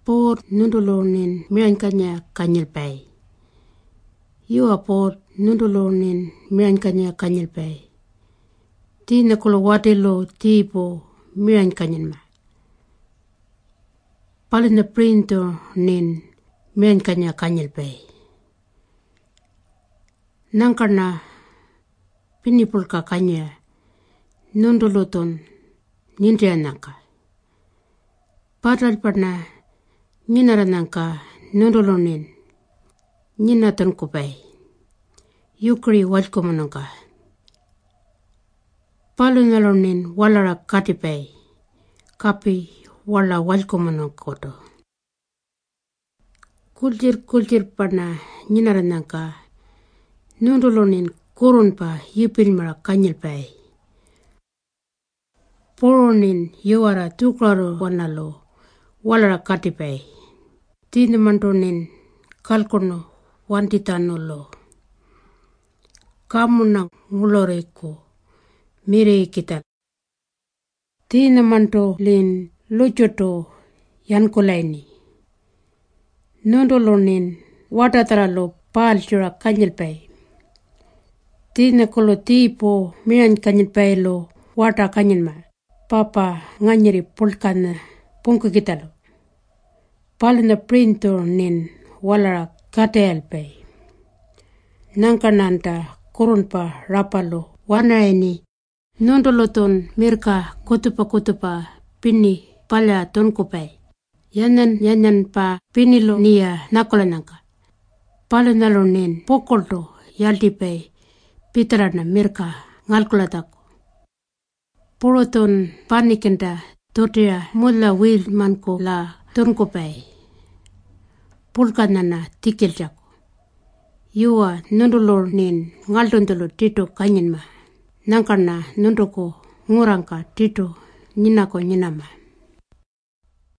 por nundulunin miankanya kanyilpay. Yua por nundulunin miankanya kanyilpay. Ti nakulo wadilo tipo miankanyanma. Palin na printo nin miankanya kanyilpay. Nangkarna pinipulka kanya nunduluton nindianaka. Padal parna ninaranangka nundulunin ninatan kupay. Yukri walkomanangka. Palunalonin walara katipay. Kapi wala walkomanangkoto. Kuljir parna ninaranangka nundulunin kurunpa yupilmara kanyilpay. Poronin yuara tuklaro wanalo walara katipay. Tinamantonin kalkono wantitanolo. Kamuna nguloreko mire kita. Tinamantolin lujoto yankulaini. Nundulunin watataralo palchura kanyilpay. Tinakolo tipo mian kanyilpay lo wata kanyilma. Papa nganyiri pulkana pungku kitalo. Palina printo nin walara katealpay. Nangkananta kurunpa rapalo wanaini. Nunduluton mirka kutupa pini palya tonkupay. Yanan pa pinilo niya nakolanangka. Palinalo nin pokolto yaldipay pitarana mirka ngalkulatako. Puroton panikenta totia mula wil manko la tonkupay. Pulkanana tikiljako. Yua nundulur nin ngaltuntulu tito kanyinma. Nangkarna nunduko ngurangka tito nyinako nyinama.